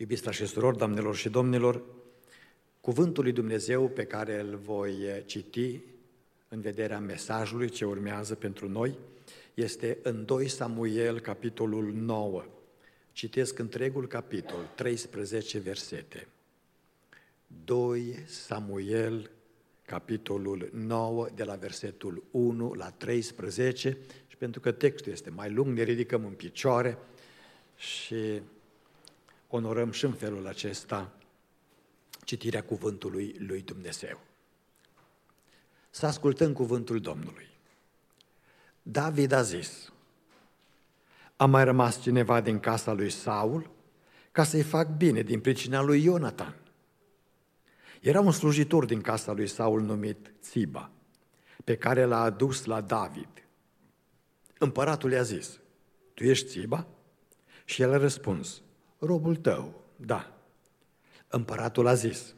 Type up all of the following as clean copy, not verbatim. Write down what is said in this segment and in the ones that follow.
Iubiți frați și surori, doamnelor și domnilor, cuvântul lui Dumnezeu pe care îl voi citi în vederea mesajului ce urmează pentru noi este în 2 Samuel, capitolul 9. Citesc întregul capitol, 13 versete. 2 Samuel, capitolul 9, de la versetul 1 la 13, și pentru că textul este mai lung, ne ridicăm în picioare și onorăm și în felul acesta citirea cuvântului lui Dumnezeu. Să ascultăm cuvântul Domnului. David a zis: a mai rămas cineva din casa lui Saul ca să-i fac bine din pricina lui Ionatan. Era un slujitor din casa lui Saul numit Țiba, pe care l-a adus la David. Împăratul i-a zis: tu ești Țiba? Și el a răspuns: robul tău, da. Împăratul a zis: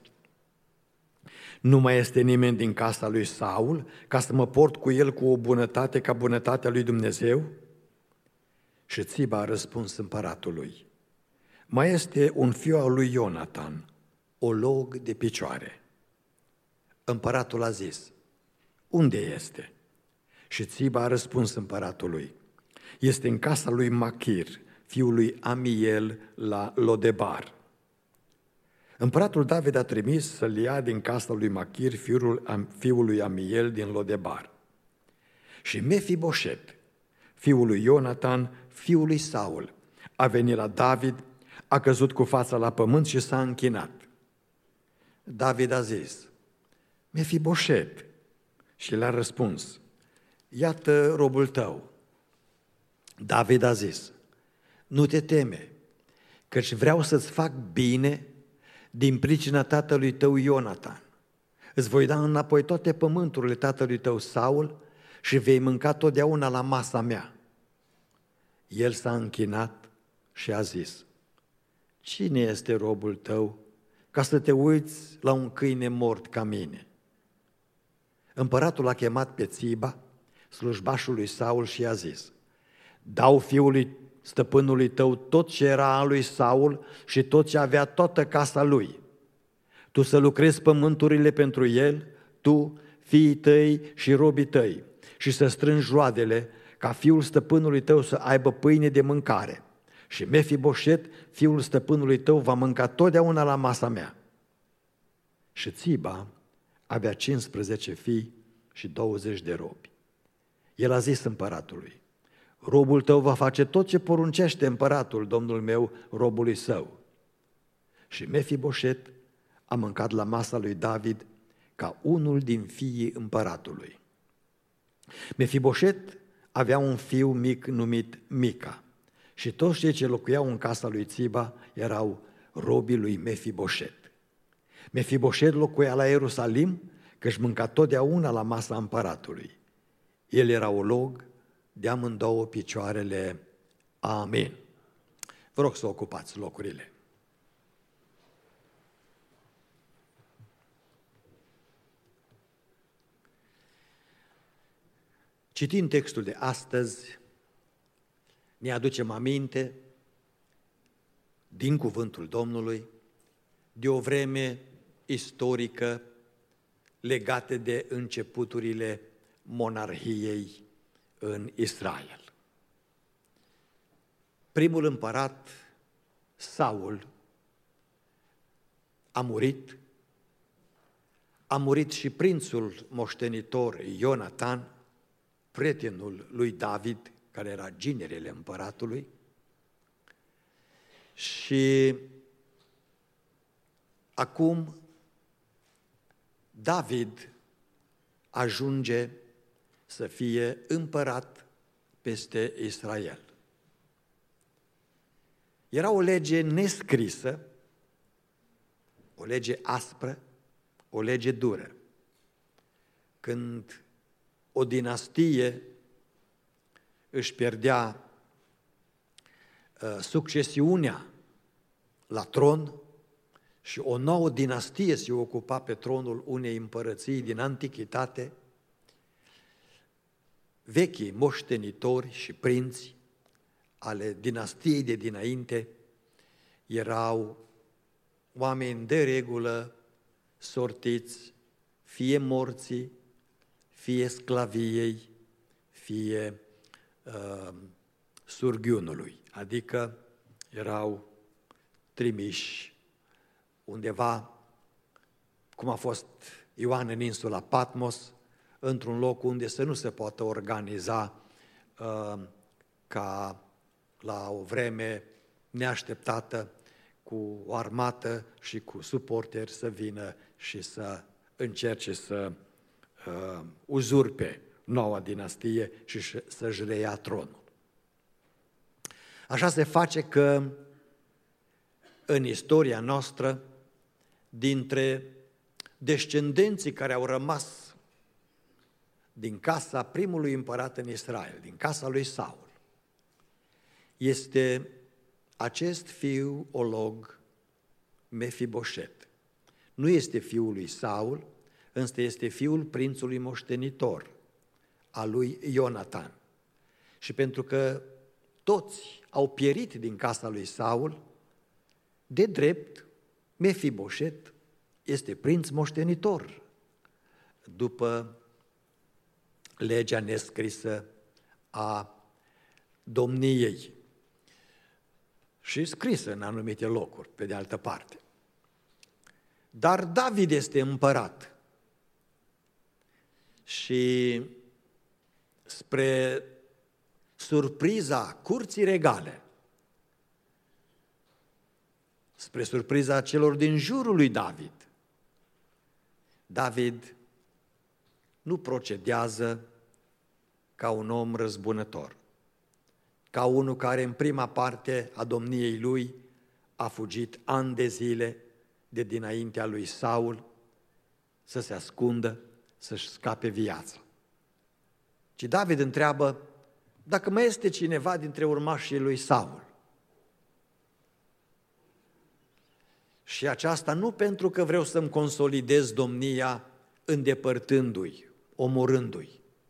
nu mai este nimeni din casa lui Saul ca să mă port cu el cu o bunătate ca bunătatea lui Dumnezeu? Și Țiba a răspuns împăratului: mai este un fiu al lui Ionatan, olog de picioare. Împăratul a zis: unde este? Și Țiba a răspuns împăratului: este în casa lui Machir, fiul lui Amiel, la Lodebar. Împăratul David a trimis să-l ia din casa lui Machir, fiul lui Amiel, din Lodebar. Și Mefiboset, fiul lui Ionatan, fiul lui Saul, a venit la David, a căzut cu fața la pământ și s-a închinat. David a zis: Mefiboset. Și le-a răspuns: iată robul tău. David a zis: nu te teme, căci vreau să-ți fac bine din pricina tatălui tău Ionatan. Îți voi da înapoi toate pământurile tatălui tău Saul și vei mânca totdeauna la masa mea. El s-a închinat și a zis: cine este robul tău ca să te uiți la un câine mort ca mine? Împăratul a chemat pe Țiba, slujbașul lui Saul, și i-a zis: dau fiului stăpânului tău tot ce era al lui Saul și tot ce avea toată casa lui. Tu să lucrezi pământurile pentru el, tu, fiii tăi și robii tăi, și să strângi roadele, ca fiul stăpânului tău să aibă pâine de mâncare. Și Mefiboset, fiul stăpânului tău, va mânca totdeauna la masa mea. Și Țiba avea 15 fii și 20 de robi. El a zis împăratului: robul tău va face tot ce poruncește împăratul, domnul meu, robului său. Și Mefiboset a mâncat la masa lui David ca unul din fiii împăratului. Mefiboset avea un fiu mic numit Mica și toți cei ce locuiau în casa lui Țiba erau robii lui Mefiboset. Mefiboset locuia la Ierusalim, că-și mânca totdeauna la masa împăratului. El era olog de amândouă picioarele. Amin. Vă rog să ocupați locurile. Citind textul de astăzi, ne aducem aminte din cuvântul Domnului de o vreme istorică legată de începuturile monarhiei în Israel. Primul împărat, Saul, a murit și prințul moștenitor Ionatan, prietenul lui David, care era ginerele împăratului, și acum David ajunge să fie împărat peste Israel. Era o lege nescrisă, o lege aspră, o lege dură. Când o dinastie își pierdea succesiunea la tron și o nouă dinastie se ocupa pe tronul unei împărății din antichitate, vechii moștenitori și prinți ale dinastiei de dinainte erau oameni de regulă, sortiți, fie morții, fie sclaviei, fie surghiunului, adică erau trimiși undeva, cum a fost Ioan în insula Patmos, într-un loc unde să nu se poată organiza ca la o vreme neașteptată cu o armată și cu suporteri să vină și să încerce să uzurpe noua dinastie și să-și reia tronul. Așa se face că în istoria noastră, dintre descendenții care au rămas din casa primului împărat în Israel, din casa lui Saul, este acest fiu olog, Mefiboset. Nu este fiul lui Saul, însă este fiul prințului moștenitor, al lui Ionatan. Și pentru că toți au pierit din casa lui Saul, de drept, Mefiboset este prinț moștenitor, după legea nescrisă a domniei și scrisă în anumite locuri, pe de altă parte. Dar David este împărat și spre surpriza curții regale, spre surpriza celor din jurul lui David, David nu procedează ca un om răzbunător, ca unul care în prima parte a domniei lui a fugit ani de zile de dinaintea lui Saul să se ascundă, să-și scape viața. Ci David întreabă dacă mai este cineva dintre urmașii lui Saul. Și aceasta nu pentru că vreau să-mi consolidez domnia îndepărtându-i, omorându-i,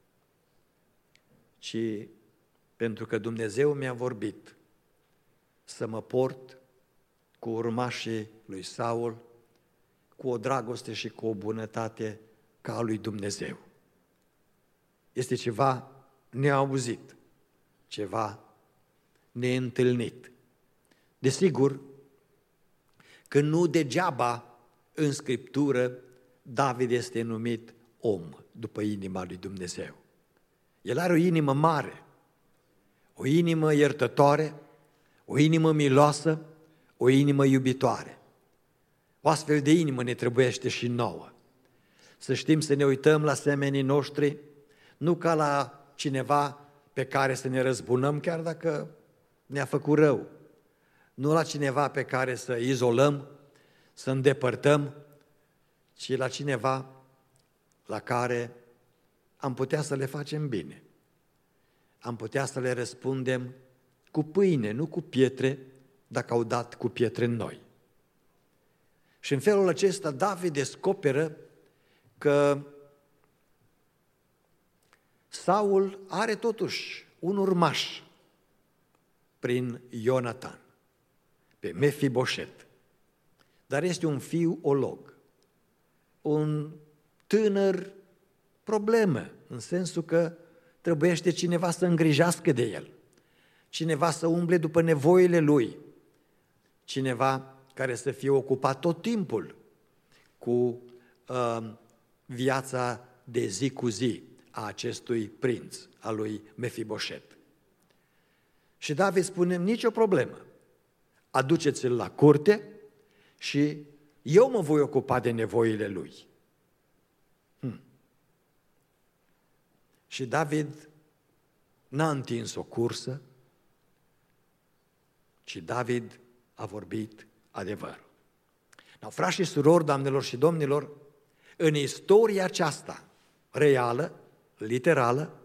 ci pentru că Dumnezeu mi-a vorbit să mă port cu urmașii lui Saul, cu o dragoste și cu o bunătate ca a lui Dumnezeu. Este ceva neauzit, ceva neîntâlnit. Desigur că nu degeaba în Scriptură David este numit om după inima lui Dumnezeu. El are o inimă mare, o inimă iertătoare, o inimă miloasă, o inimă iubitoare. O astfel de inimă ne trebuiește și nouă. Să știm să ne uităm la semenii noștri, nu ca la cineva pe care să ne răzbunăm, chiar dacă ne-a făcut rău, nu la cineva pe care să izolăm, să îndepărtăm, ci la cineva la care am putea să le facem bine. Am putea să le răspundem cu pâine, nu cu pietre, dacă au dat cu pietre în noi. Și în felul acesta David descoperă că Saul are totuși un urmaș prin Ionatan, pe Mefiboset, dar este un fiu olog, un tânăr problemă, în sensul că trebuiește cineva să îngrijească de el, cineva să umble după nevoile lui, cineva care să fie ocupat tot timpul cu viața de zi cu zi a acestui prinț, a lui Mefiboset. Și David spune, nicio problemă, aduceți-l la curte și eu mă voi ocupa de nevoile lui. Și David n-a întins o cursă, ci David a vorbit adevărul. Frați și surori, doamnelor și domnilor, în istoria aceasta reală, literală,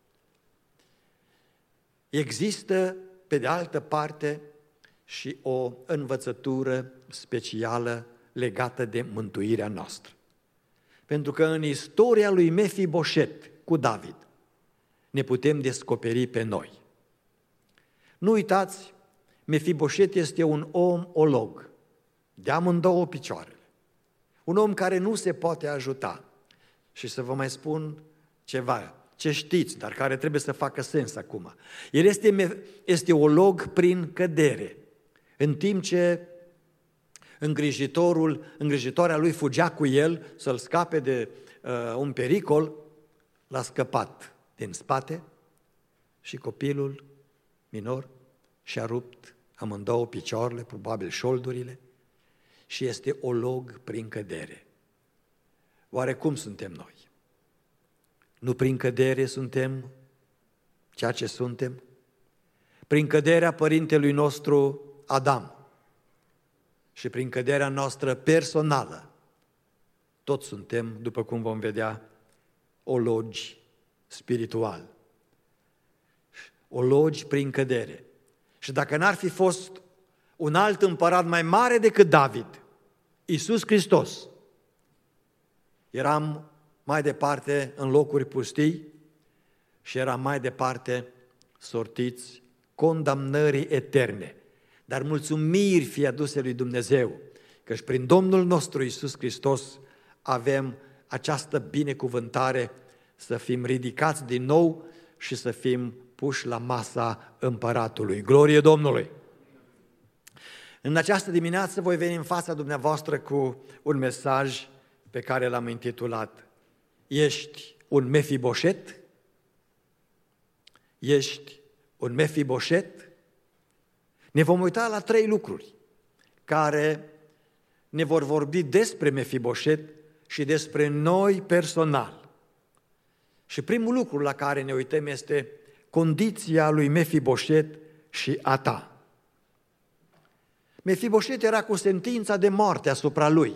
există, pe de altă parte, și o învățătură specială legată de mântuirea noastră. Pentru că în istoria lui Mefiboset cu David ne putem descoperi pe noi. Nu uitați, Mefiboset este un om olog, de amândouă picioarele. Un om care nu se poate ajuta. Și să vă mai spun ceva, ce știți, dar care trebuie să facă sens acum. El este olog prin cădere. În timp ce îngrijitoarea lui fugea cu el să-l scape de un pericol, l-a scăpat din spate și copilul minor și-a rupt amândouă picioarele, probabil șoldurile, și este olog prin cădere. Oare cum suntem noi? Nu prin cădere suntem ceea ce suntem? Prin căderea părintelui nostru Adam și prin căderea noastră personală, toți suntem, după cum vom vedea, ologi spirituali. Ologi prin cădere. Și dacă n-ar fi fost un alt împărat mai mare decât David, Iisus Hristos, eram mai departe în locuri pustii și eram mai departe sortiți condamnării eterne. Dar mulțumiri fie aduse lui Dumnezeu, căci prin Domnul nostru Iisus Hristos avem această binecuvântare să fim ridicați din nou și să fim puși la masa împăratului. Glorie Domnului! În această dimineață voi veni în fața dumneavoastră cu un mesaj pe care l-am intitulat: Ești un Mefiboșet? Ești un Mefiboșet? Ne vom uita la 3 lucruri care ne vor vorbi despre Mefiboșet și despre noi personal. Și primul lucru la care ne uităm este condiția lui Mefiboșet și a ta. Mefiboșet era cu sentința de moarte asupra lui.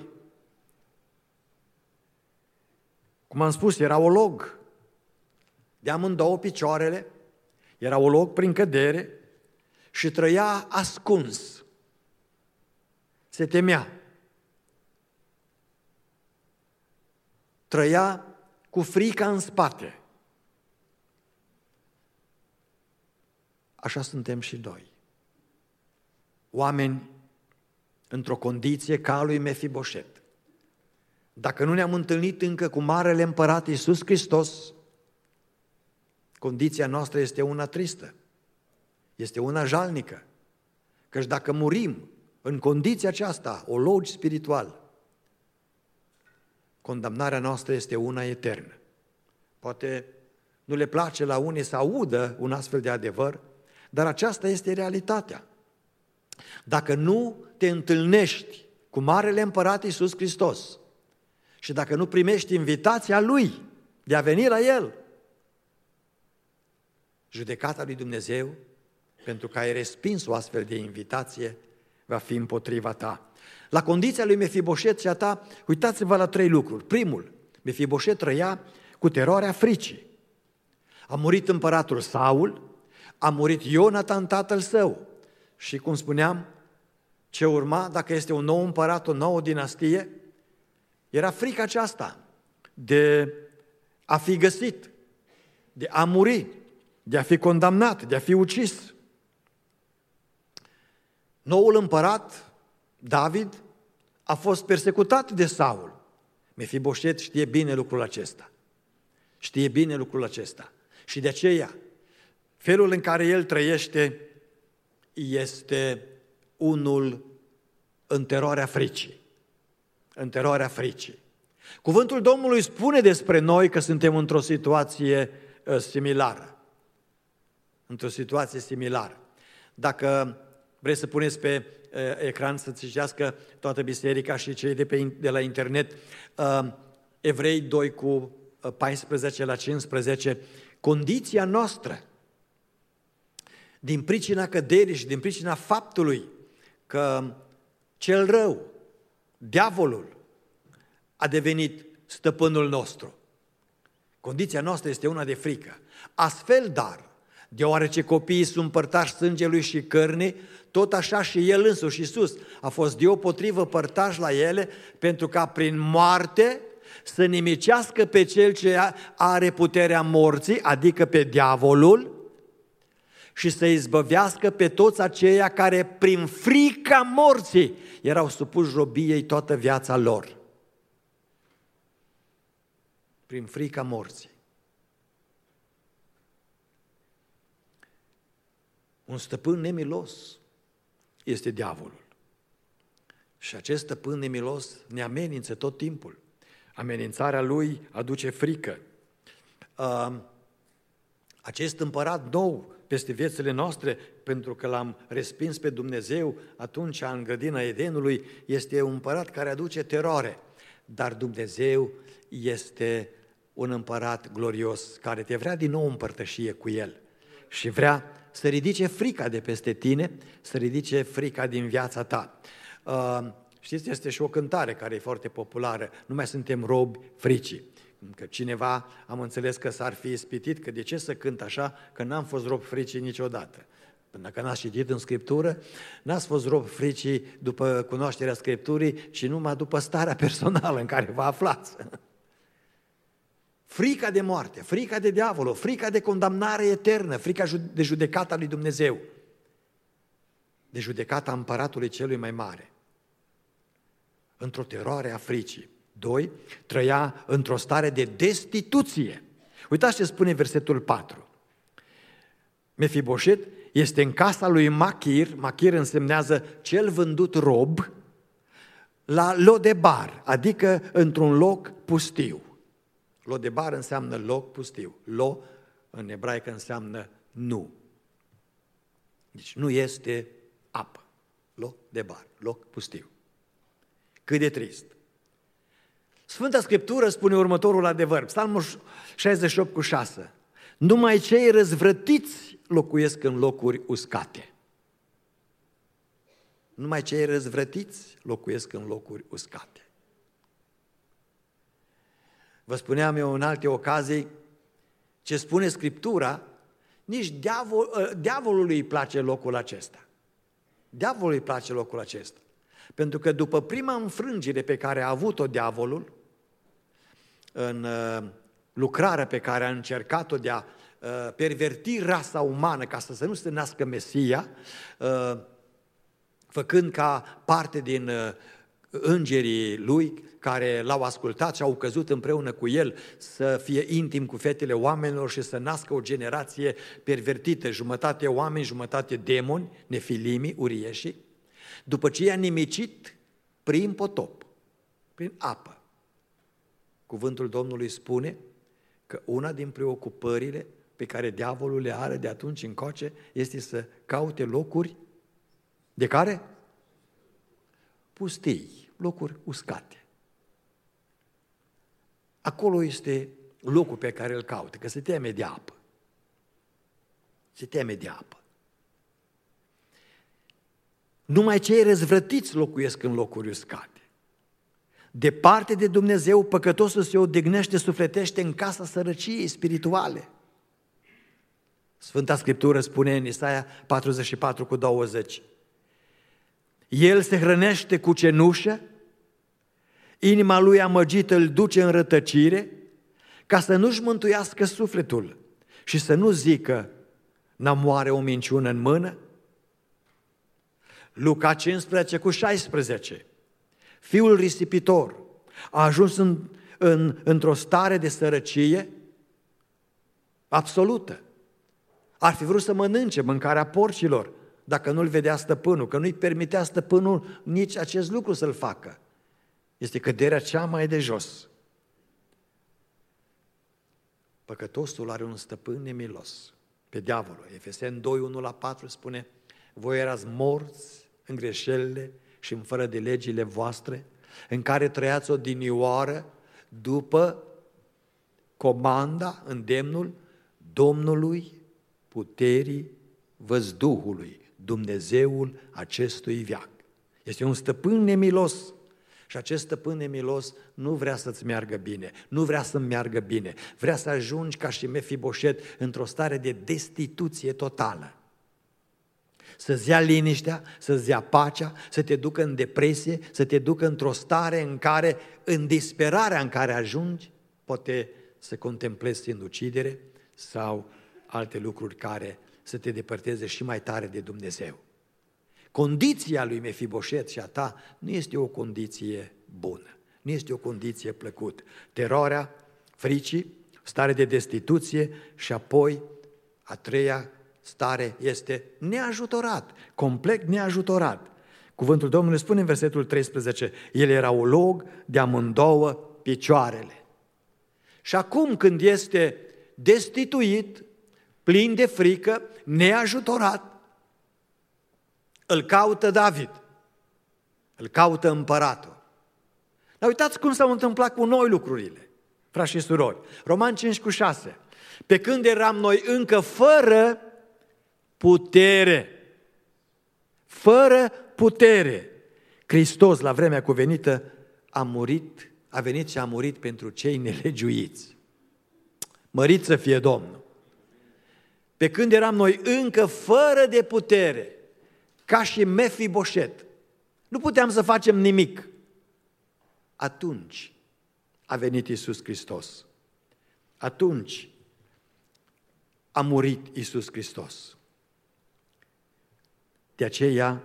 Cum am spus, era olog de amândouă picioarele, era olog prin cădere și trăia ascuns. Se temea. Trăia cu frica în spate. Așa suntem și noi. Oameni într-o condiție ca a lui Mefiboșet. Dacă nu ne-am întâlnit încă cu Marele Împărat Iisus Hristos, condiția noastră este una tristă, este una jalnică, căci dacă murim în condiția aceasta, ologi spiritual, condamnarea noastră este una eternă. Poate nu le place la unii să audă un astfel de adevăr, dar aceasta este realitatea. Dacă nu te întâlnești cu Marele Împărat Iisus Hristos și dacă nu primești invitația Lui de a veni la El, judecata lui Dumnezeu, pentru că ai respins o astfel de invitație, va fi împotriva ta. La condiția lui Mefiboșet și a ta, uitați-vă la 3 lucruri. Primul, Mefiboșet trăia cu teroarea fricii. A murit împăratul Saul, a murit Ionatan, tatăl său. Și cum spuneam, ce urma, dacă este un nou împărat, o nouă dinastie, era frica aceasta de a fi găsit, de a muri, de a fi condamnat, de a fi ucis. Noul împărat, David, a fost persecutat de Saul. Mefiboșet știe bine lucrul acesta. Știe bine lucrul acesta. Și de aceea, felul în care el trăiește este unul în teroarea fricii. În teroarea fricii. Cuvântul Domnului spune despre noi că suntem într-o situație similară. Într-o situație similară. Dacă vreți să puneți pe ecran să citească toată biserica și cei de la internet, Evrei 2 cu 14 la 15, condiția noastră, din pricina căderii și din pricina faptului că cel rău, diavolul, a devenit stăpânul nostru. Condiția noastră este una de frică. Astfel, dar, deoarece copiii sunt părtași sângelui și cărnii, tot așa și El însuși, Iisus, a fost deopotrivă părtaș la ele, pentru ca prin moarte să nimicească pe Cel ce are puterea morții, adică pe diavolul, și să izbăvească pe toți aceia care prin frica morții erau supuși robiei toată viața lor. Prin frica morții. Un stăpân nemilos este diavolul. Și acest stăpân nemilos ne amenință tot timpul. Amenințarea lui aduce frică. Acest împărat nou peste viețile noastre, pentru că l-am respins pe Dumnezeu atunci în grădina Edenului, este un împărat care aduce teroare. Dar Dumnezeu este un împărat glorios care te vrea din nou în părtășie cu El și vrea să ridice frica de peste tine, să ridice frica din viața ta. Știți, este și o cântare care e foarte populară, nu mai suntem robi fricii. Că cineva, am înțeles că s-ar fi ispitit, că de ce să cânt așa, că n-am fost rob fricii niciodată. Până că n-ați citit în Scriptură, n-ați fost rob fricii după cunoașterea Scripturii, ci numai după starea personală în care vă aflați. Frica de moarte, frica de diavol, frica de condamnare eternă, frica de judecata lui Dumnezeu, de judecata împăratului celui mai mare, într-o teroare a fricii. 2. Trăia într-o stare de destituție. Uitați ce spune versetul 4. Mefiboset este în casa lui Machir, Machir însemnează cel vândut rob, la Lodebar, adică într-un loc pustiu. Lodebar înseamnă loc pustiu. Lo, în ebraică, înseamnă nu. Deci nu este apă. Lodebar, loc pustiu. Cât de trist. Sfânta Scriptură spune următorul adevăr, Psalmul 68:6. Numai cei răzvrătiți locuiesc în locuri uscate. Numai cei răzvrătiți locuiesc în locuri uscate. Vă spuneam eu în alte ocazii ce spune Scriptura, nici diavolului îi place locul acesta. Diavolului îi place locul acesta. Pentru că după prima înfrângere pe care a avut-o diavolul, în lucrarea pe care a încercat-o de a perverti rasa umană ca să nu se nască Mesia, făcând ca parte din îngerii lui care l-au ascultat și au căzut împreună cu el să fie intim cu fetele oamenilor și să nască o generație pervertită, jumătate oameni, jumătate demoni, nefilimii, urieșii, după ce i-a nimicit prin potop, prin apă. Cuvântul Domnului spune că una din preocupările pe care diavolul le are de atunci încoace este să caute locuri de care? Pustii, locuri uscate. Acolo este locul pe care îl caută, că se teme de apă. Se teme de apă. Numai cei răzvrătiți locuiesc în locuri uscate. Departe de Dumnezeu, păcătosul se odihnește, sufletește în casa sărăciei spirituale. Sfânta Scriptură spune în Isaia 44:20. El se hrănește cu cenușă, inima lui amăgită îl duce în rătăcire, ca să nu-și mântuiască sufletul și să nu zică, n-am oare o minciună în mână? Luca 15:16. Fiul risipitor a ajuns într-o stare de sărăcie absolută. Ar fi vrut să mănânce mâncarea porcilor dacă nu-l vedea stăpânul, că nu-i permitea stăpânul nici acest lucru să-l facă. Este căderea cea mai de jos. Păcătosul are un stăpân nemilos, pe diavolul. Efeseni 2:1-4 spune, voi erați morți în greșelile și în fără de legile voastre, în care trăiați odinioară după comanda, îndemnul Domnului puterii văzduhului, Dumnezeul acestui veac. Este un stăpân nemilos și acest stăpân nemilos nu vrea să-ți meargă bine, nu vrea să-mi meargă bine, vrea să ajungi ca și Mefiboset într-o stare de destituție totală. Să-ți ia liniștea, să-ți ia pacea, să te ducă în depresie, să te ducă într-o stare în care, în disperarea în care ajungi, poate să contemplezi sinucidere sau alte lucruri care să te depărteze și mai tare de Dumnezeu. Condiția lui Mefiboset și a ta nu este o condiție bună, nu este o condiție plăcută. Teroarea, fricii, stare de destituție și apoi a treia stare este neajutorat, complet neajutorat. Cuvântul Domnului spune în versetul 13, el era olog de amândouă picioarele. Și acum când este destituit, plin de frică, neajutorat, îl caută David, îl caută împăratul. Dar uitați cum s-au întâmplat cu noi lucrurile, frați și surori. Romani 5:6. Pe când eram noi încă fără putere, Hristos la vremea cuvenită a venit și a murit pentru cei nelegiuiți. Mărit să fie Domnul! Pe când eram noi încă fără de putere, ca și Mefiboset, nu puteam să facem nimic. Atunci a venit Iisus Hristos. Atunci a murit Iisus Hristos. De aceea,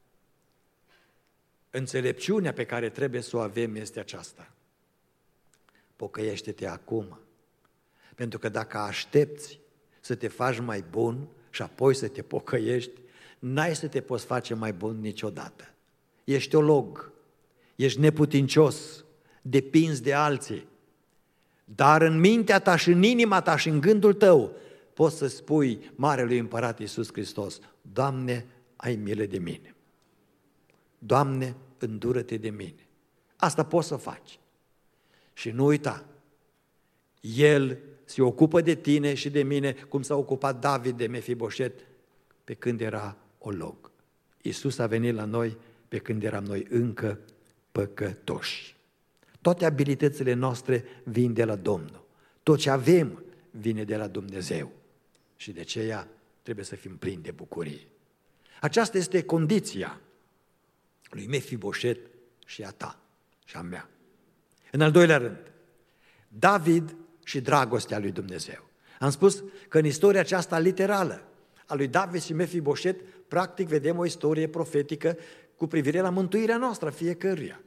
înțelepciunea pe care trebuie să o avem este aceasta. Pocăiește-te acum. Pentru că dacă aștepți să te faci mai bun și apoi să te pocăiești, n-ai să te poți face mai bun niciodată. Ești olog, ești neputincios, depinzi de alții, dar în mintea ta și în inima ta și în gândul tău poți să spui Marelui Împărat Iisus Hristos, Doamne, ai milă de mine. Doamne, îndură-te de mine. Asta poți să faci. Și nu uita, El se ocupă de tine și de mine, cum s-a ocupat David de Mefiboset pe când era olog. Iisus a venit la noi pe când eram noi încă păcătoși. Toate abilitățile noastre vin de la Domnul. Tot ce avem vine de la Dumnezeu. Și de aceea trebuie să fim plini de bucurie. Aceasta este condiția lui Mefiboset și a ta și a mea. În al doilea rând, David și dragostea lui Dumnezeu. Am spus că în istoria aceasta literală a lui David și Mefiboset, practic vedem o istorie profetică cu privire la mântuirea noastră fiecăruia.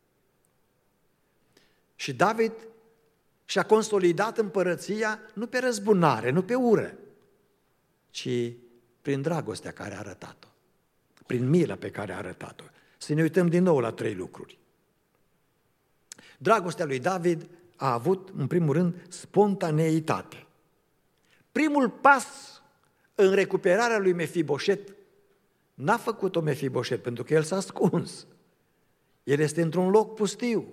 Și David și-a consolidat împărăția nu pe răzbunare, nu pe ură, ci prin dragostea care a arătat-o, prin mila pe care a arătat-o. Să ne uităm din nou la trei lucruri. Dragostea lui David a avut, în primul rând, spontaneitate. Primul pas în recuperarea lui Mefiboset n-a făcut-o Mefiboset, pentru că el s-a ascuns. El este într-un loc pustiu.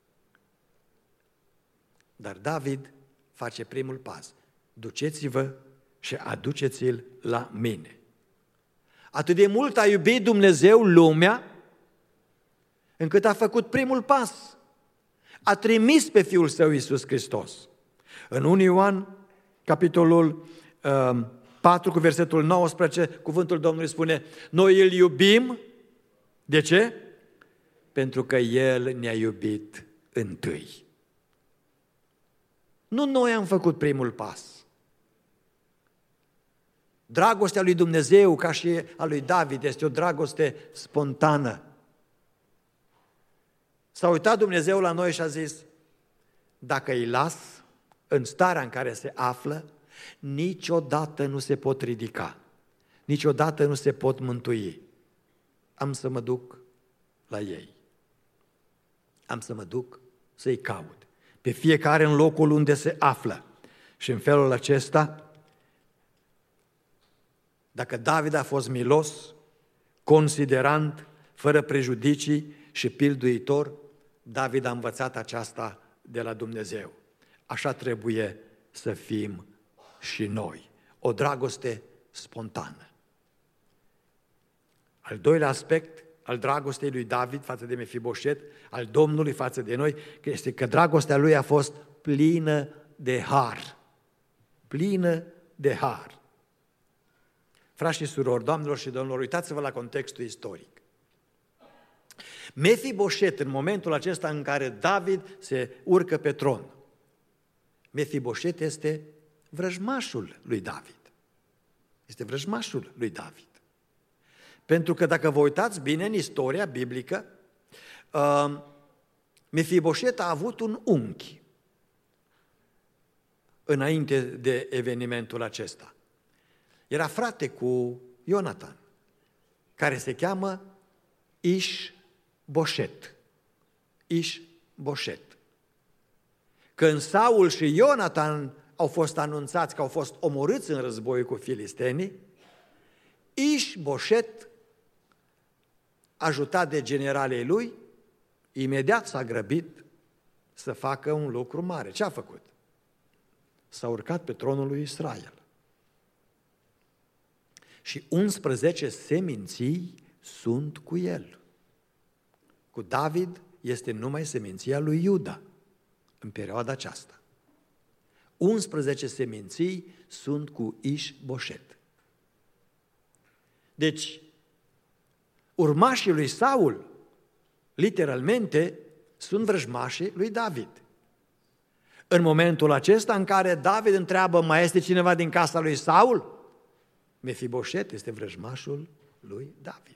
Dar David face primul pas. Duceți-vă și aduceți-l la mine. Atât de mult a iubit Dumnezeu lumea, încât a făcut primul pas. A trimis pe Fiul Său Iisus Hristos. În 1 Ioan, capitolul 4, cu versetul 19, cuvântul Domnului spune, noi îl iubim, de ce? Pentru că El ne-a iubit întâi. Nu noi am făcut primul pas. Dragostea lui Dumnezeu, ca și a lui David, este o dragoste spontană. S-a uitat Dumnezeu la noi și a zis, dacă îi las în starea în care se află, niciodată nu se pot ridica, niciodată nu se pot mântui. Am să mă duc la ei. Am să mă duc să-i caut. Pe fiecare în locul unde se află. Și în felul acesta, dacă David a fost milos, considerant, fără prejudicii și pilduitor, David a învățat aceasta de la Dumnezeu. Așa trebuie să fim și noi. O dragoste spontană. Al doilea aspect al dragostei lui David față de Mefiboset, al Domnului față de noi, este că dragostea lui a fost plină de har. Plină de har. Frați și surori, doamnelor și domnilor, uitați-vă la contextul istoric. Mefiboset, în momentul acesta în care David se urcă pe tron, Mefiboset este vrăjmașul lui David. Este vrăjmașul lui David. Pentru că dacă vă uitați bine în istoria biblică, Mefiboset a avut un unchi înainte de evenimentul acesta. Era frate cu Ionatan, care se cheamă Ișboșet. Ișboșet. Când Saul și Ionatan au fost anunțați că au fost omorâți în război cu filistenii, Ișboșet, ajutat de generalii lui, imediat s-a grăbit să facă un lucru mare. Ce a făcut? S-a urcat pe tronul lui Israel. Și 11 seminții sunt cu el. Cu David este numai seminția lui Iuda în perioada aceasta. 11 seminții sunt cu Ișboșet. Deci, urmașii lui Saul, literalmente, sunt vrăjmașii lui David. În momentul acesta în care David întreabă, mai este cineva din casa lui Saul? Mefiboset este vrăjmașul lui David.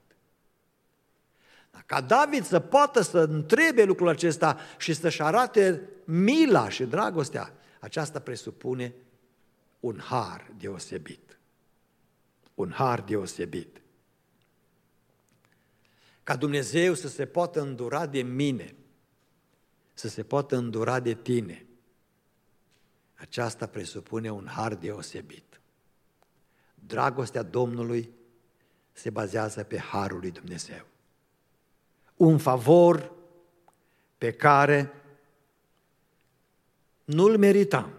Ca David să poată să întrebe lucrul acesta și să-și arate mila și dragostea, aceasta presupune un har deosebit. Un har deosebit. Ca Dumnezeu să se poată îndura de mine, să se poată îndura de tine, aceasta presupune un har deosebit. Dragostea Domnului se bazează pe harul lui Dumnezeu. Un favor pe care nu-l meritam.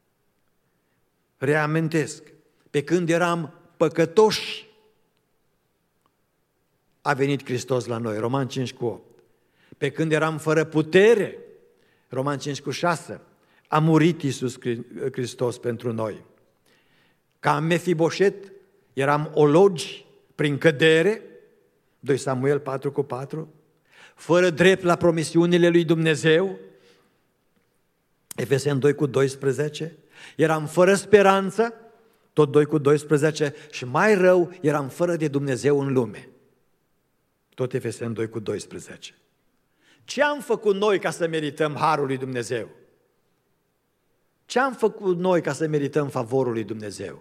Reamintesc, pe când eram păcătoși, a venit Hristos la noi, Roman 5:8. Pe când eram fără putere, Roman 5:6, a murit Iisus Hristos pentru noi. Ca Mefiboset eram ologi prin cădere, 2 Samuel 4:4, fără drept la promisiunile lui Dumnezeu, Efeseni 2:12, eram fără speranță, tot 2:12, și mai rău, eram fără de Dumnezeu în lume. Tot Efeseni 2:12. Ce am făcut noi ca să merităm harul lui Dumnezeu? Ce am făcut noi ca să merităm favorul lui Dumnezeu?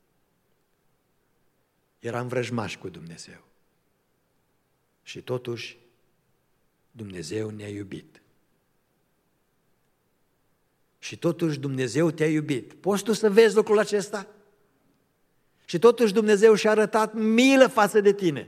Eram vrăjmași cu Dumnezeu. Și totuși, Dumnezeu ne-a iubit. Și totuși Dumnezeu te-a iubit. Poți tu să vezi lucrul acesta? Și totuși Dumnezeu și-a arătat milă față de tine.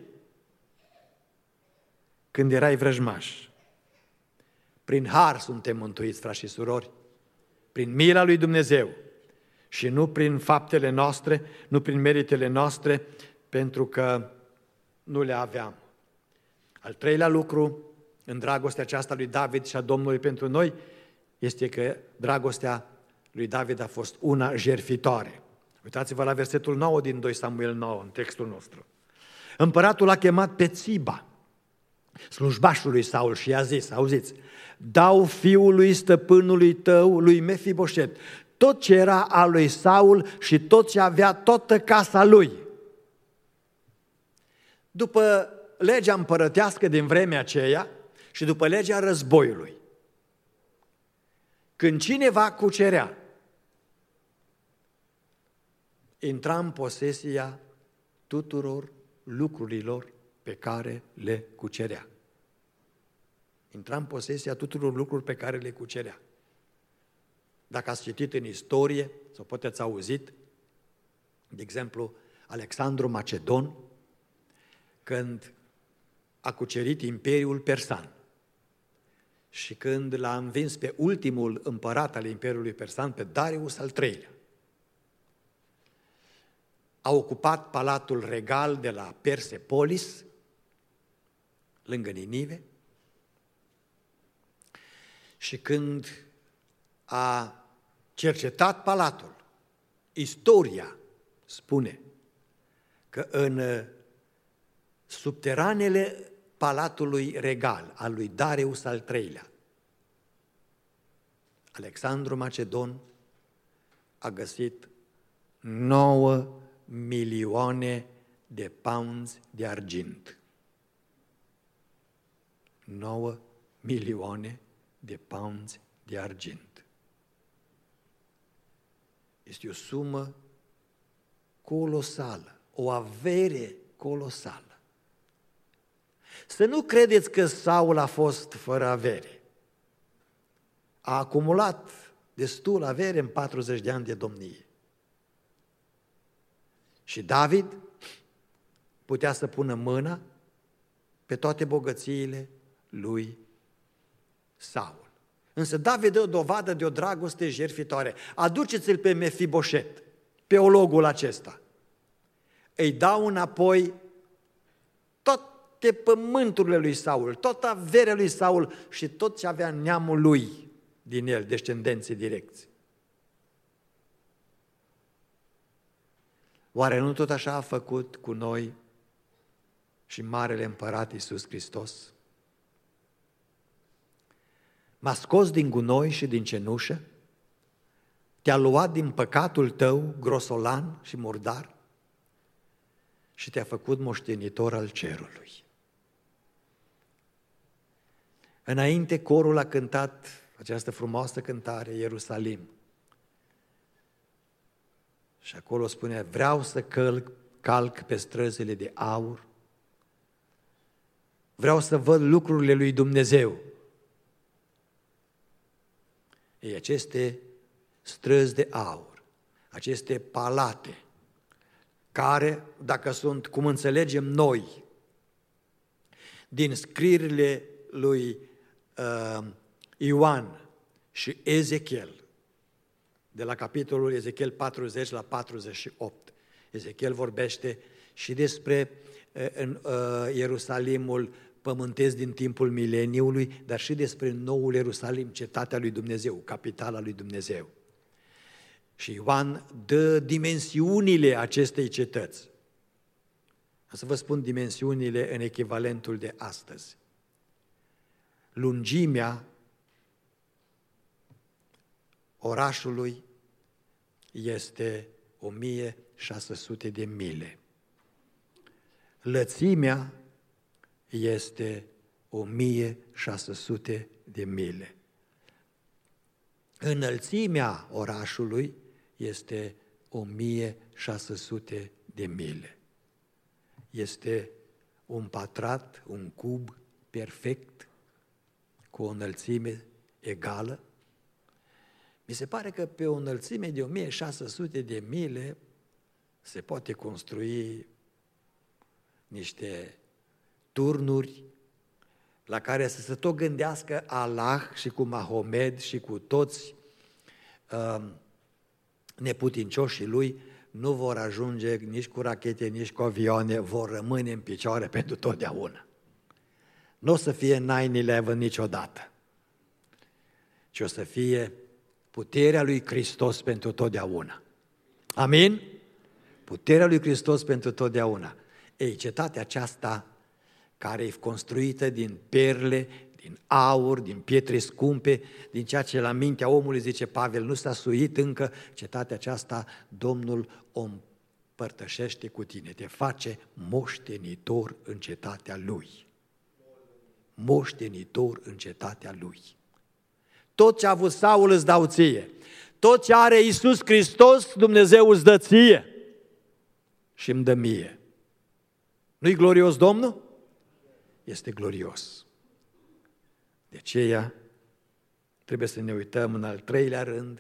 Când erai vrăjmaș. Prin har suntem mântuiți, frați și surori. Prin mila lui Dumnezeu. Și nu prin faptele noastre, nu prin meritele noastre, pentru că nu le aveam. Al treilea lucru, în dragostea aceasta lui David și a Domnului pentru noi, este că dragostea lui David a fost una jertfitoare. Uitați-vă la versetul 9 din 2 Samuel 9, în textul nostru. Împăratul a chemat pe Țiba, slujbașul lui Saul, și i-a zis, auziți, dau fiului stăpânului tău, lui Mefiboset, tot ce era al lui Saul și tot ce avea toată casa lui. După legea împărătească din vremea aceea și după legea războiului, când cineva cucerea, intra în posesia tuturor lucrurilor pe care le cucerea. Intra în posesia tuturor lucrurilor pe care le cucerea. Dacă ați citit în istorie, sau poate ați auzit, de exemplu, Alexandru Macedon, când a cucerit Imperiul Persan și când l-a învins pe ultimul împărat al Imperiului Persan, pe Darius al III-lea, a ocupat palatul regal de la Persepolis, lângă Ninive, și când a cercetat palatul, istoria spune că în subteranele palatului regal al lui Darius al III-lea, Alexandru Macedon a găsit 9 milioane de pounds de argint. 9 milioane de pounds de argint. Este o sumă colosală, o avere colosală. Să nu credeți că Saul a fost fără avere. A acumulat destul avere în 40 de ani de domnie. Și David putea să pună mâna pe toate bogățiile lui Saul. Însă David dă dovadă de o dragoste jertfitoare. Aduceți-l pe Mefiboset, pe ologul acesta. Îi dau înapoi toate pământurile lui Saul, toată averea lui Saul și tot ce avea neamul lui din el, descendenții direcți. Oare nu tot așa a făcut cu noi și Marele Împărat Iisus Hristos? M-a scos din gunoi și din cenușă, te-a luat din păcatul tău grosolan și murdar și te-a făcut moștenitor al cerului. Înainte corul a cântat această frumoasă cântare, Ierusalim. Și acolo spune, vreau să calc pe străzile de aur, vreau să văd lucrurile lui Dumnezeu. Ei, aceste străzi de aur, aceste palate, care, dacă sunt, cum înțelegem noi, din scrierile lui Ioan și Ezechiel, de la capitolul Ezechiel 40 la 48. Ezechiel vorbește și despre Ierusalimul pământesc din timpul mileniului, dar și despre noul Ierusalim, cetatea lui Dumnezeu, capitala lui Dumnezeu. Și Ioan dă dimensiunile acestei cetăți. O să vă spun dimensiunile în echivalentul de astăzi. Lungimea orașului este 1600 de mile. Lățimea este 1600 de mile. Înălțimea orașului este 1600 de mile. Este un pătrat, un cub perfect, cu o înălțime egală. Mi se pare că pe o înălțime de 1600 de mile se poate construi niște turnuri la care să se tot gândească Allah și cu Mahomed și cu toți neputincioșii lui, nu vor ajunge nici cu rachete, nici cu avioane, vor rămâne în picioare pentru totdeauna. Nu o să fie 9/11 niciodată, ci o să fie puterea lui Hristos pentru totdeauna. Amin? Puterea lui Hristos pentru totdeauna. Ei, cetatea aceasta, care e construită din perle, din aur, din pietre scumpe, din ceea ce la mintea omului, zice Pavel, nu s-a suit încă, cetatea aceasta Domnul o împărtășește cu tine, te face moștenitor în cetatea Lui. Moștenitor în cetatea Lui. Tot ce a avut Saul îți dau ție. Tot ce are Iisus Hristos, Dumnezeu îți dă ție și îmi dă mie. Nu-i glorios Domnul? Este glorios. De aceea trebuie să ne uităm în al treilea rând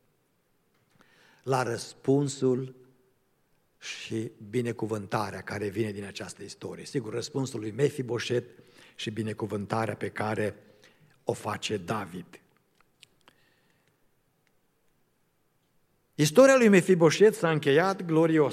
la răspunsul și binecuvântarea care vine din această istorie. Sigur, răspunsul lui Mefiboset și binecuvântarea pe care o face David. Istoria lui Mefiboset s-a încheiat glorios.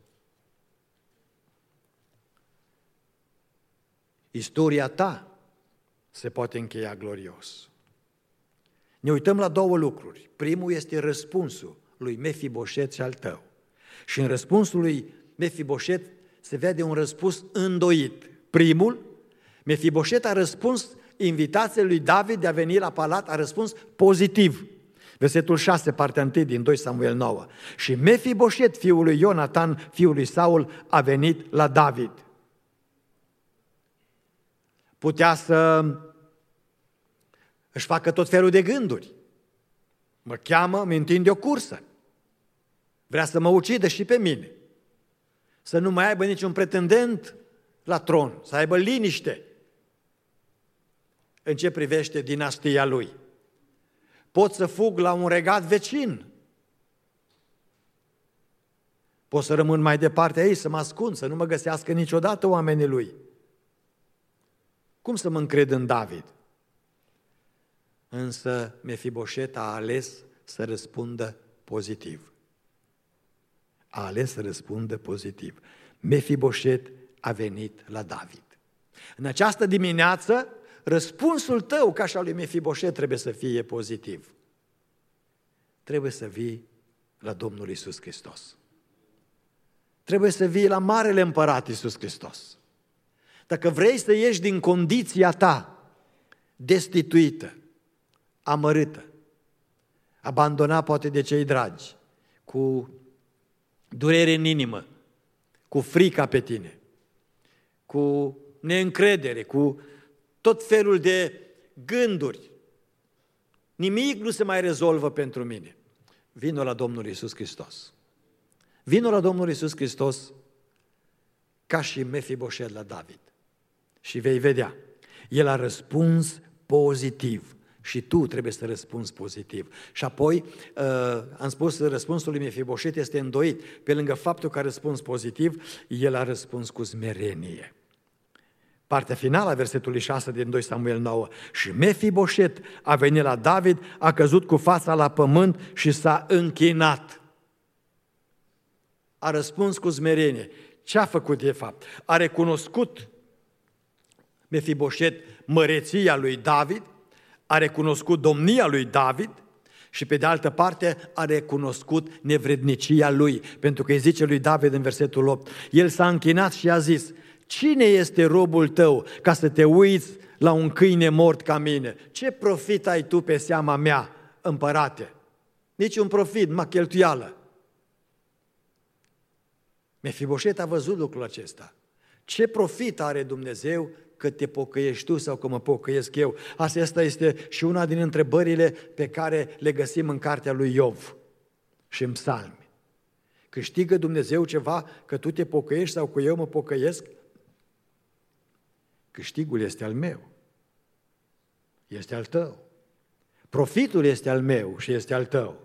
Istoria ta se poate încheia glorios. Ne uităm la două lucruri. Primul este răspunsul lui Mefiboset și al tău. Și în răspunsul lui Mefiboset se vede un răspuns îndoit. Primul, Mefiboset a răspuns invitației lui David de a veni la palat, a răspuns pozitiv. Versetul 6, partea 1 din 2 Samuel 9. Și Mefiboset, fiul lui Ionatan, fiul lui Saul, a venit la David. Putea să își facă tot felul de gânduri. Mă cheamă, mi întinde o cursă. Vrea să mă ucidă și pe mine. Să nu mai aibă niciun pretendent la tron, să aibă liniște în ce privește dinastia lui. Pot să fug la un regat vecin. Pot să rămân mai departe aici, să mă ascund, să nu mă găsească niciodată oamenii lui. Cum să mă încred în David? Însă Mefiboset a ales să răspundă pozitiv. A ales să răspundă pozitiv. Mefiboset a venit la David. În această dimineață, răspunsul tău, ca și al lui Mefiboset, trebuie să fie pozitiv. Trebuie să vii la Domnul Iisus Hristos. Trebuie să vii la Marele Împărat Iisus Hristos. Dacă vrei să ieși din condiția ta destituită, amărâtă, abandonat poate de cei dragi, cu durere în inimă, cu frica pe tine, cu neîncredere, cu tot felul de gânduri. Nimic nu se mai rezolvă pentru mine. Vino la Domnul Iisus Hristos. Vino la Domnul Iisus Hristos ca și Mefiboset la David. Și vei vedea, el a răspuns pozitiv. Și tu trebuie să răspunzi pozitiv. Și apoi, am spus, răspunsul lui Mefiboset este îndoit. Pe lângă faptul că a răspuns pozitiv, el a răspuns cu smerenie. Partea finală a versetului 6 din 2 Samuel 9. Și Mefiboset a venit la David, a căzut cu fața la pământ și s-a închinat. A răspuns cu smerenie. Ce a făcut de fapt? A recunoscut Mefiboset măreția lui David, a recunoscut domnia lui David și pe de altă parte a recunoscut nevrednicia lui, pentru că îi zice lui David în versetul 8, el s-a închinat și a zis, cine este robul tău ca să te uiți la un câine mort ca mine? Ce profit ai tu pe seama mea, împărate? Nici un profit, numai cheltuială. Mefiboset a văzut lucrul acesta. Ce profit are Dumnezeu că te pocăiești tu sau că mă pocăiesc eu? Asta este și una din întrebările pe care le găsim în cartea lui Iov și în psalmi. Câștigă Dumnezeu ceva că tu te pocăiești sau că eu mă pocăiesc? Câștigul este al meu. Este al tău. Profitul este al meu și este al tău.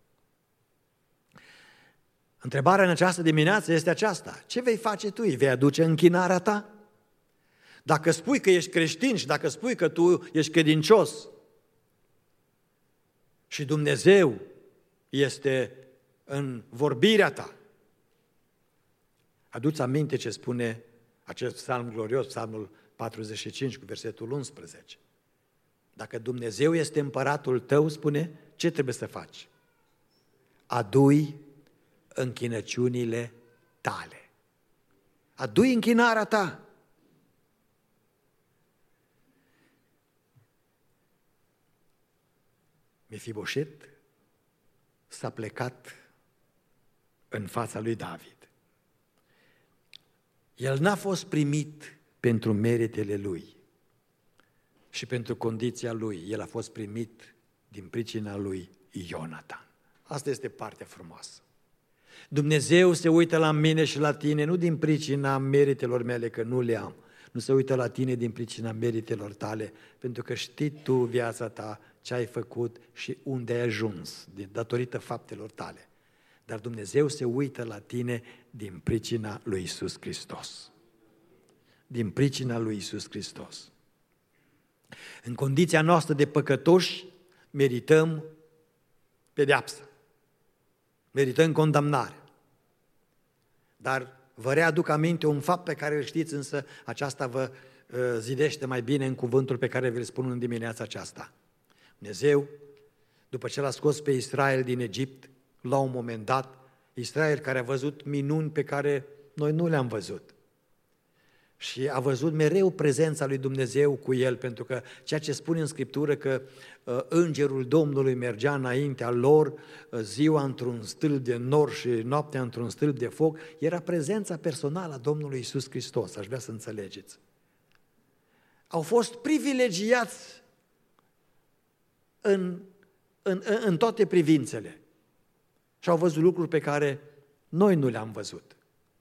Întrebarea în această dimineață este aceasta. Ce vei face tu? Îi vei aduce închinarea ta? Dacă spui că ești creștin și dacă spui că tu ești credincios și Dumnezeu este în vorbirea ta, adu-ți aminte ce spune acest psalm glorios, psalmul 45 cu versetul 11. Dacă Dumnezeu este împăratul tău, spune, ce trebuie să faci? Adui închinăciunile tale. Adui închinarea ta. Mefiboset s-a plecat în fața lui David. El n-a fost primit pentru meritele lui și pentru condiția lui. El a fost primit din pricina lui Ionatan. Asta este partea frumoasă. Dumnezeu se uită la mine și la tine nu din pricina meritelor mele, că nu le am. Nu se uită la tine din pricina meritelor tale, pentru că știi tu viața ta, ce ai făcut și unde ai ajuns, datorită faptelor tale. Dar Dumnezeu se uită la tine din pricina lui Iisus Hristos. Din pricina lui Iisus Hristos. În condiția noastră de păcătoși, merităm pedeapsă. Merităm condamnare. Dar vă readuc aminte un fapt pe care îl știți, însă aceasta vă zidește mai bine în cuvântul pe care vi-l spun în dimineața aceasta. Dumnezeu, după ce l-a scos pe Israel din Egipt, la un moment dat, Israel care a văzut minuni pe care noi nu le-am văzut. Și a văzut mereu prezența lui Dumnezeu cu el, pentru că ceea ce spune în Scriptură că îngerul Domnului mergea înaintea lor ziua într-un stâlp de nor și noaptea într-un stâlp de foc, era prezența personală a Domnului Iisus Hristos, aș vrea să înțelegeți. Au fost privilegiați în toate privințele și au văzut lucruri pe care noi nu le-am văzut.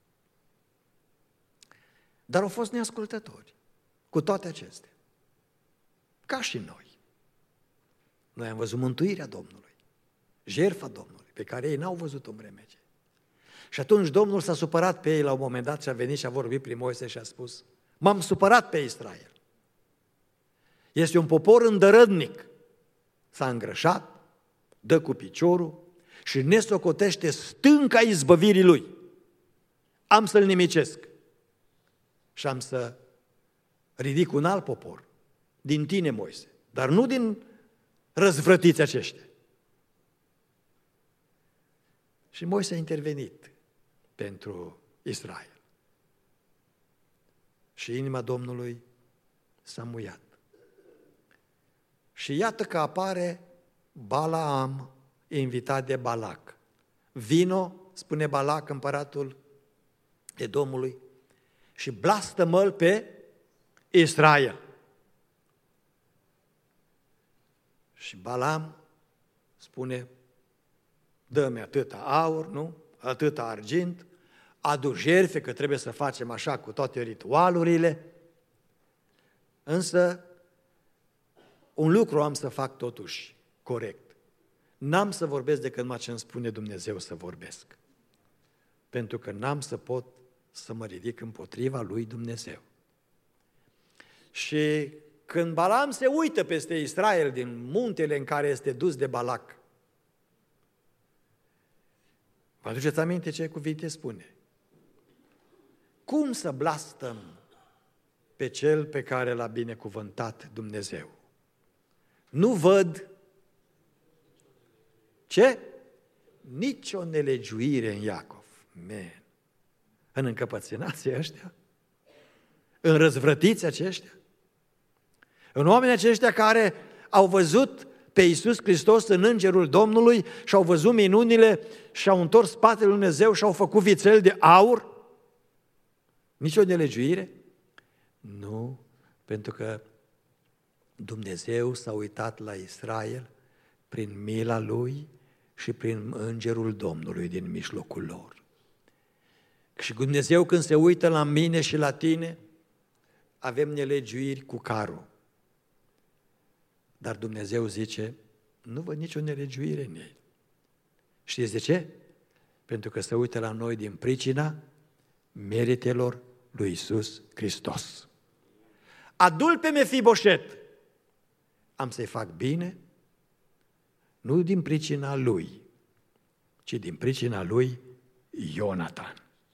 Dar au fost neascultători cu toate acestea, ca și noi. Noi am văzut mântuirea Domnului, jertfa Domnului, pe care ei n-au văzut-o în vremege. Și atunci Domnul s-a supărat pe ei la un moment dat și a venit și a vorbit prin Moise și a spus: m-am supărat pe Israel. Este un popor îndărădnic, s-a îngrășat, dă cu piciorul și nesocotește stânca izbăvirii lui. Am să-l nimicesc și am să ridic un alt popor din tine, Moise, dar nu din răzvrătiți aceștia. Și Moise a intervenit pentru Israel. Și inima Domnului s-a muiat. Și iată că apare Balaam, invitat de Balac. Vino, spune Balac, împăratul Edomului, și blastămă-l pe Israel. Și Balaam spune: dă-mi atâta aur, nu? Atâta argint, adu jertfe, că trebuie să facem așa cu toate ritualurile. Însă, un lucru am să fac totuși corect. N-am să vorbesc decât numai ce îmi spune Dumnezeu să vorbesc. Pentru că n-am să pot să mă ridic împotriva lui Dumnezeu. Și când Balaam se uită peste Israel din muntele în care este dus de Balac, vă aduceți aminte ce cuvinte spune? Cum să blastăm pe cel pe care l-a binecuvântat Dumnezeu? Nu văd ce? Nici o nelegiuire în Iacov. Man. În încăpățânații ăștia? În răzvrătiți aceștia? În oamenii aceștia care au văzut pe Iisus Hristos în îngerul Domnului și au văzut minunile și au întors spatele lui Dumnezeu și au făcut vițel de aur? Nici o nelegiuire? Nu, pentru că Dumnezeu s-a uitat la Israel prin mila Lui și prin îngerul Domnului din mijlocul lor. Și Dumnezeu când se uită la mine și la tine, avem nelegiuiri cu carul. Dar Dumnezeu zice: nu văd nicio nelegiuire în ei. Știți de ce? Pentru că se uită la noi din pricina meritelor lui Iisus Hristos. Adu-l pe Mefiboset, am să-i fac bine, nu din pricina lui, ci din pricina lui Ionatan.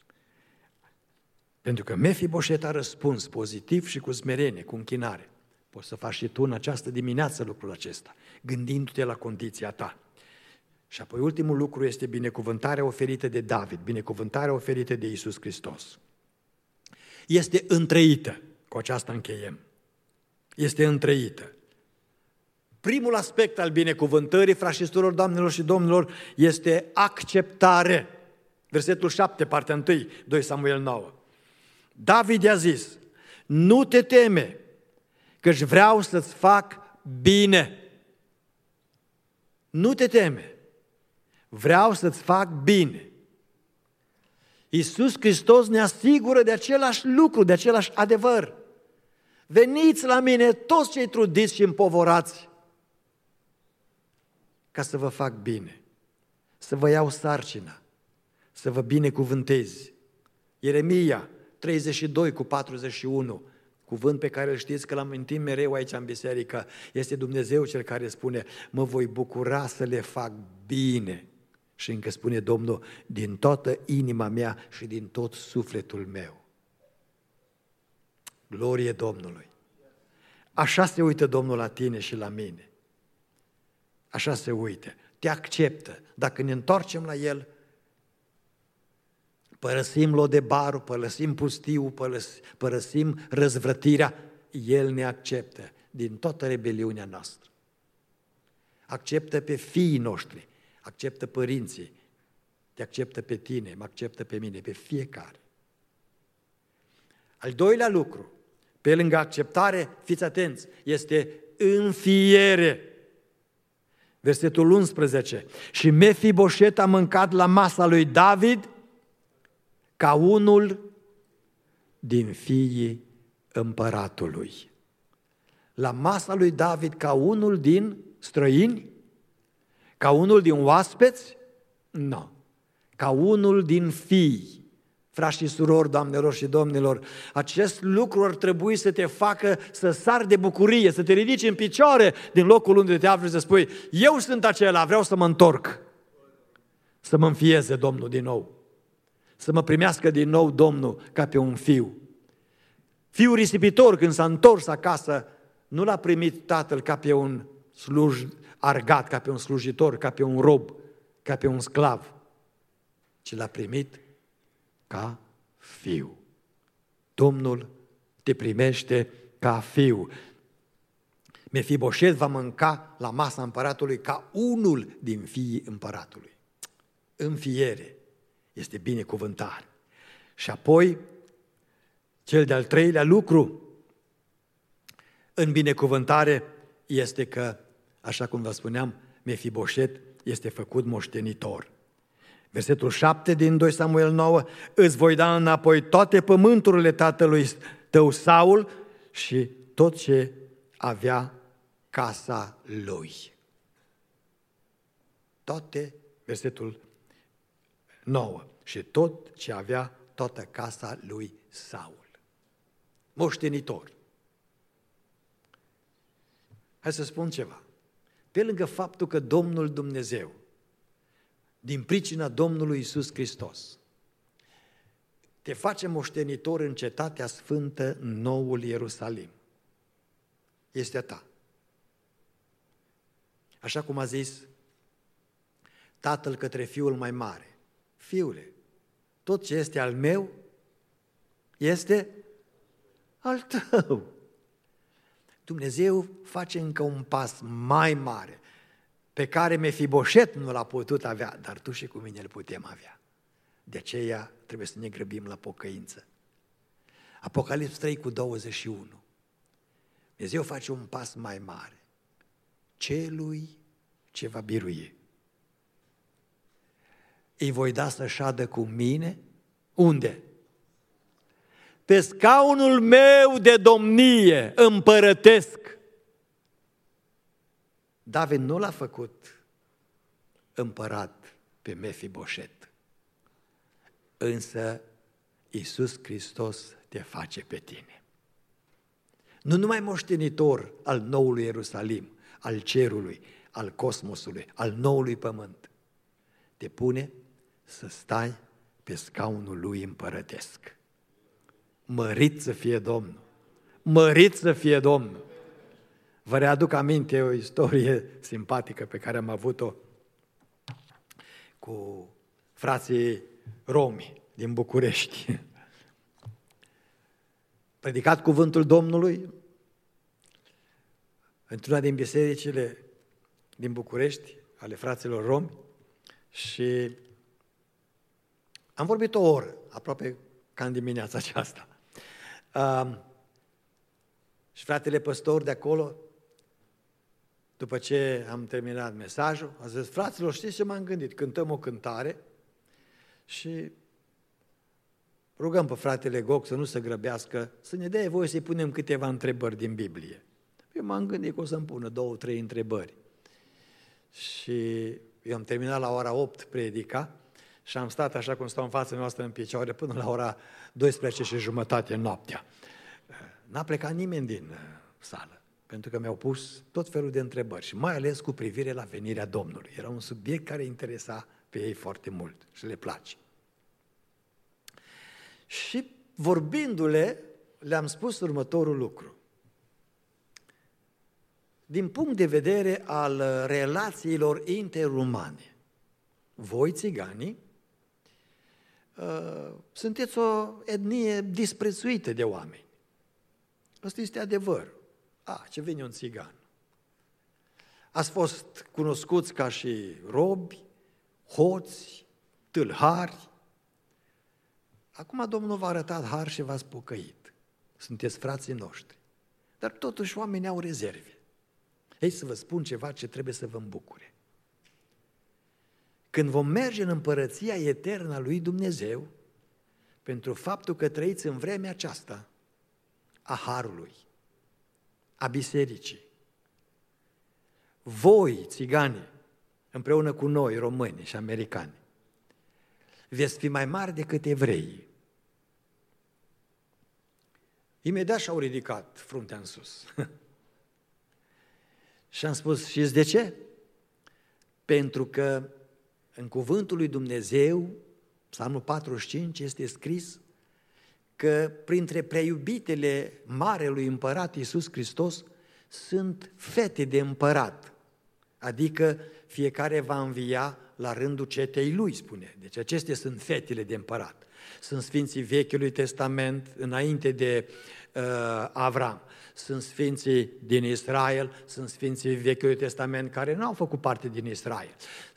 Pentru că Mefiboset a răspuns pozitiv și cu smerenie, cu închinare. Poți să faci și tu în această dimineață lucrul acesta, gândindu-te la condiția ta. Și apoi ultimul lucru este binecuvântarea oferită de David, binecuvântarea oferită de Iisus Hristos. Este întrăită, cu aceasta încheiem, este întrăită. Primul aspect al binecuvântării, frați și surori, doamnelor și domnilor, este acceptare. Versetul 7, partea 1, 2 Samuel 9. David i-a zis: nu te teme, căci vreau să-ți fac bine. Nu te teme, vreau să-ți fac bine. Iisus Hristos ne asigură de același lucru, de același adevăr. Veniți la mine toți cei trudiți și împovorați, ca să vă fac bine, să vă iau sarcina, să vă binecuvântez. Ieremia 32 cu 41, cuvânt pe care îl știți că l-am amintit mereu aici în biserică, este Dumnezeu cel care spune: mă voi bucura să le fac bine. Și încă spune Domnul: din toată inima mea și din tot sufletul meu. Glorie Domnului! Așa se uită Domnul la tine și la mine. Așa se uită. Te acceptă. Dacă ne întoarcem la El, părăsim Lodebarul, părăsim pustiul, părăsim răzvrătirea, El ne acceptă din toată rebeliunea noastră. Acceptă pe fiii noștri, acceptă părinții, te acceptă pe tine, mă acceptă pe mine, pe fiecare. Al doilea lucru, pe lângă acceptare, fiți atenți, este înfiere. Versetul 11. Și Mefiboset a mâncat la masa lui David ca unul din fiii împăratului. La masa lui David ca unul din străini? Ca unul din oaspeți? Nu. Ca unul din fii. Frați și surori, doamnelor și domnilor, acest lucru ar trebui să te facă să sari de bucurie, să te ridici în picioare din locul unde te afli și să spui, eu sunt acela, vreau să mă întorc, să mă înfieze Domnul din nou, să mă primească din nou Domnul ca pe un fiu. Fiul risipitor, când s-a întors acasă, nu l-a primit tatăl ca pe un argat, ca pe un slujitor, ca pe un rob, ca pe un sclav, ci l-a primit ca fiu. Domnul te primește ca fiu. Mefiboset va mânca la masa împăratului ca unul din fiii împăratului. Înfiere este binecuvântare. Și apoi, cel de-al treilea lucru în binecuvântare este că, așa cum vă spuneam, Mefiboset este făcut moștenitor. Versetul 7 din 2 Samuel 9, îți voi da înapoi toate pământurile tatălui tău Saul și tot ce avea casa lui. Toate, versetul 9, și tot ce avea toată casa lui Saul. Moștenitor. Hai să spun ceva. Pe lângă faptul că Domnul Dumnezeu, din pricina Domnului Iisus Hristos, te face moștenitor în cetatea sfântă, noul Ierusalim. Este a ta. Așa cum a zis tatăl către fiul mai mare. Fiule, tot ce este al meu este al tău. Dumnezeu face încă un pas mai mare, pe care Mefiboset nu l-a putut avea, dar tu și cu mine îl putem avea. De aceea trebuie să ne grăbim la pocăință. Apocalips 3 cu 21. Dumnezeu face un pas mai mare. Celui ce va birui. Îi voi da să șadă cu mine. Unde? Pe scaunul meu de domnie împărătesc. David nu l-a făcut împărat pe Mefiboset, însă Iisus Hristos te face pe tine. Nu numai moștenitor al noului Ierusalim, al cerului, al cosmosului, al noului pământ, te pune să stai pe scaunul lui împărătesc. Mărit să fie Domnul! Mărit să fie Domnul! Vă readuc aminte o istorie simpatică pe care am avut-o cu frații romi din București. Predicat cuvântul Domnului într-una din bisericile din București, ale fraților romi, și am vorbit o oră, aproape ca în dimineața aceasta. Și fratele păstor de acolo, după ce am terminat mesajul, a zis, fraților, știți ce m-am gândit? Cântăm o cântare și rugăm pe fratele Goc să nu se grăbească, să ne dea voie să-i punem câteva întrebări din Biblie. Eu m-am gândit că o să-mi pună 2-3 întrebări. Și eu am terminat la ora 8 predica și am stat așa cum stau în fața noastră în picioare până la ora 12:30 noaptea. N-a plecat nimeni din sală, pentru că mi-au pus tot felul de întrebări și mai ales cu privire la venirea Domnului. Era un subiect care interesa pe ei foarte mult și le place. Și vorbindu-le, le-am spus următorul lucru. Din punct de vedere al relațiilor interumane, voi, țiganii, sunteți o etnie disprețuită de oameni. Ăsta este adevăr. Ce vine un țigan. Ați fost cunoscuți ca și robi, hoți, tâlhari. Acum Domnul v-a arătat har și v-ați pocăit. Sunteți frații noștri. Dar totuși oamenii au rezerve. Ei, să vă spun ceva ce trebuie să vă îmbucure. Când vom merge în împărăția eternă a lui Dumnezeu, pentru faptul că trăiți în vremea aceasta a harului, a bisericii, voi, țigani, împreună cu noi, români și americani, veți fi mai mari decât evreii. Imediat și-au ridicat fruntea în sus. Și am spus, știți de ce? Pentru că în cuvântul lui Dumnezeu, Psalmul 45, este scris că printre preiubitele marelui împărat Iisus Hristos sunt fete de împărat, adică fiecare va învia la rândul cetei lui, spune. Deci acestea sunt fetele de împărat. Sunt sfinții Vechiului Testament, înainte de Avram. Sunt sfinții din Israel, sunt sfinții Vechiului Testament care nu au făcut parte din Israel.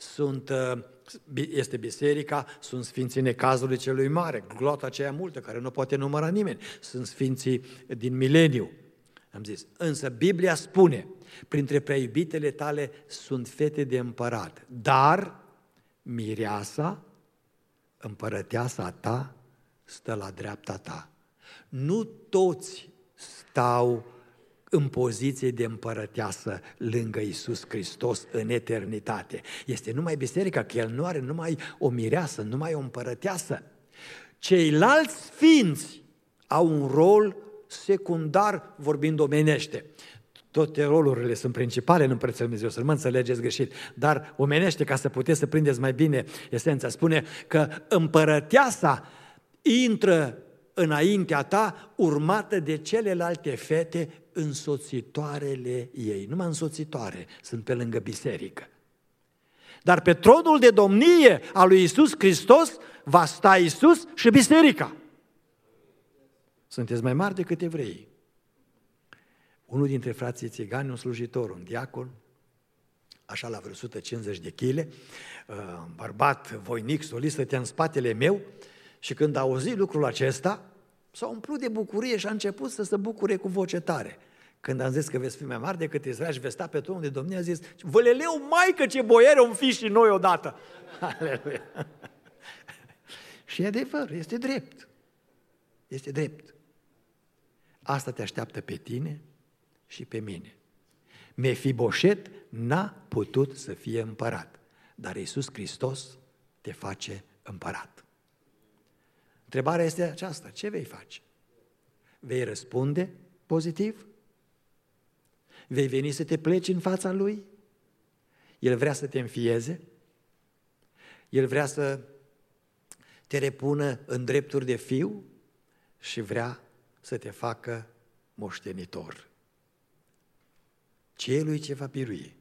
Este biserica, sunt sfinții necazului celui mare, glota aceea multă care nu poate număra nimeni. Sunt sfinții din mileniu. Am zis, însă Biblia spune, printre preiubitele tale sunt fete de împărat, dar mireasa, împărăteasa ta, stă la dreapta ta. Nu toți stau în poziție de împărăteasă lângă Iisus Hristos în eternitate. Este numai biserica, că El nu are numai o mireasă, numai o împărăteasă. Ceilalți sfinți au un rol secundar, vorbind omenește. Toate rolurile sunt principale în Împărăția Lui Dumnezeu, să nu mă înțelegeți greșit, dar omenește, ca să puteți să prindeți mai bine esența, spune că împărăteasa intră înaintea ta, urmată de celelalte fete însoțitoarele ei. Numai însoțitoare sunt pe lângă biserică. Dar pe tronul de domnie a lui Iisus Hristos va sta Iisus și biserica. Sunteți mai mari decât evreii. Unul dintre frații țigani, un slujitor, un diacon, așa la vreo 150 de chile, bărbat voinic, solist, stătea în spatele meu și când a auzit lucrul acesta, s-a umplut de bucurie și a început să se bucure cu voce tare. Când am zis că veți fi mai mari decât Israel și veți sta pe tronul de domnie, a zis, văleleu, maică, ce boiere om fi și noi odată! Aleluia! Și e adevăr, este drept. Este drept. Asta te așteaptă pe tine și pe mine. Mefiboset n-a putut să fie împărat, dar Iisus Hristos te face împărat. Întrebarea este aceasta, ce vei face? Vei răspunde pozitiv? Vei veni să te pleci în fața Lui? El vrea să te înfieze? El vrea să te repună în drepturi de fiu și vrea să te facă moștenitor. Celui ce va birui,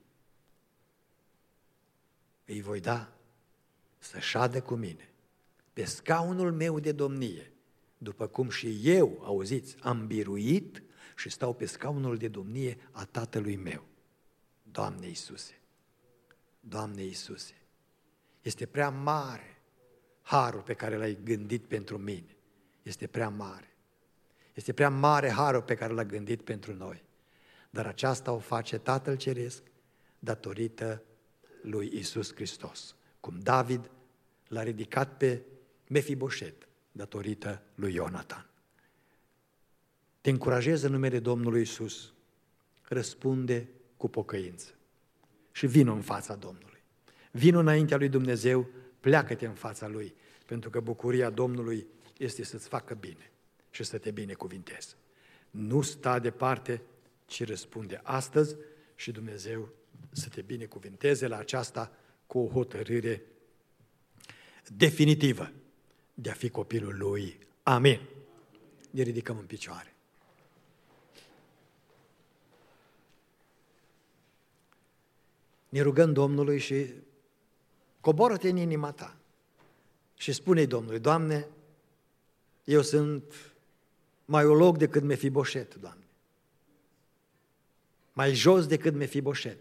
îi voi da să șadă cu mine pe scaunul meu de domnie, după cum și eu, auziți, am biruit și stau pe scaunul de domnie a Tatălui meu. Doamne Iisuse, Doamne Iisuse, este prea mare harul pe care l-ai gândit pentru mine. Este prea mare. Este prea mare harul pe care l-a gândit pentru noi. Dar aceasta o face Tatăl Ceresc datorită lui Iisus Hristos. Cum David l-a ridicat pe Mefiboset datorită lui Ionatan. Te încurajez în numele Domnului Iisus. Răspunde cu pocăință. Și vino în fața Domnului. Vino înaintea lui Dumnezeu, pleacă-te în fața Lui, pentru că bucuria Domnului este să-ți facă bine și să te binecuvinteze. Nu sta departe, ci răspunde astăzi și Dumnezeu să te binecuvinteze la aceasta cu o hotărâre definitivă de a fi copilul Lui. Amin. Ne ridicăm în picioare. Ne rugăm Domnului și coboră-te în inima ta Și spune-i Domnului: Doamne, eu sunt mai olog decât Mefiboșet, Doamne. Mai jos decât Mefiboșet.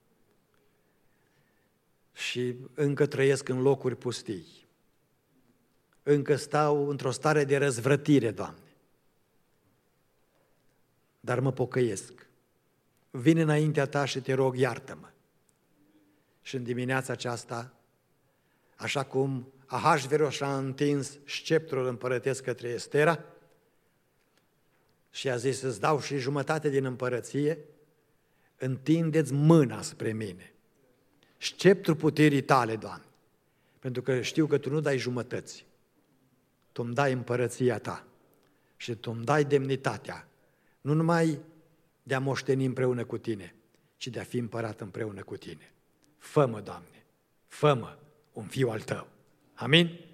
Și încă trăiesc în locuri pustii. Încă stau într-o stare de răzvrătire, Doamne. Dar mă pocăiesc. Vin înaintea Ta și Te rog, iartă-mă. Și în dimineața aceasta, așa cum Ahasveros a întins sceptrul împărătesc către Estera și a zis: îți dau și jumătate din împărăție, întindeți mâna spre mine. Sceptrul puterii Tale, Doamne, pentru că știu că Tu nu dai jumătăți. Tu îmi dai împărăția Ta și Tu îmi dai demnitatea, nu numai de a moșteni împreună cu Tine, ci de a fi împărat împreună cu Tine. Fă-mă, Doamne, fă-mă un fiu al Tău. Amin?